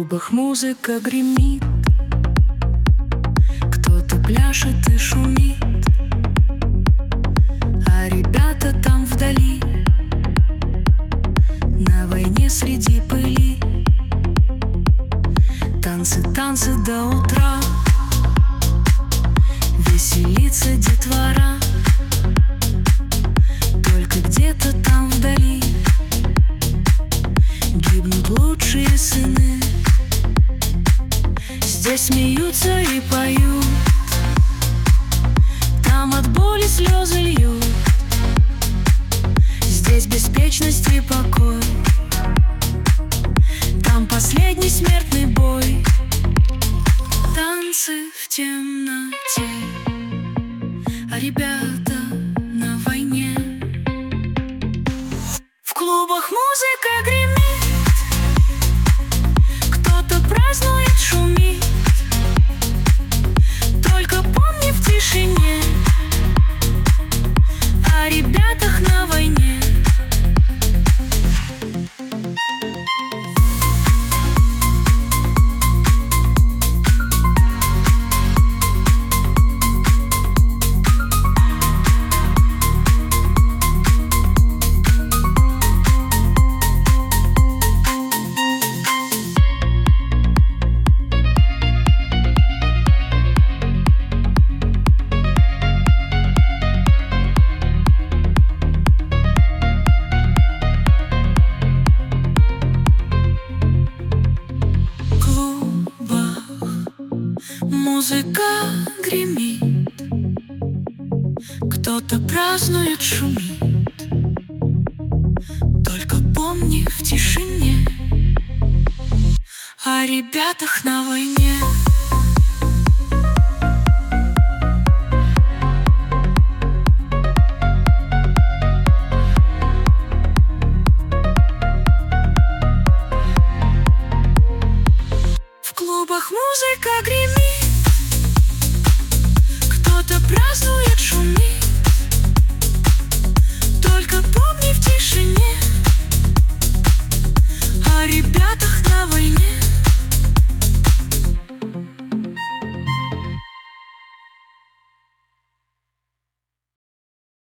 клубах музыка гремит, кто-то пляшет и шумит, а ребята там вдали, на войне среди пыли. Танцы, танцы до утра, веселится детвора. Только где-то там вдали гибнут лучшие сыны. Здесь смеются и поют, там от боли слезы льют. Здесь беспечность и покой, там последний смертный бой. Танцы в темноте, а ребята на войне. В клубах музыка гремит, кто-то празднует, шумит. Только помни в тишине о ребятах на войне. Музыка гремит, кто-то празднует, шумит. Только помни в тишине о ребятах на войне.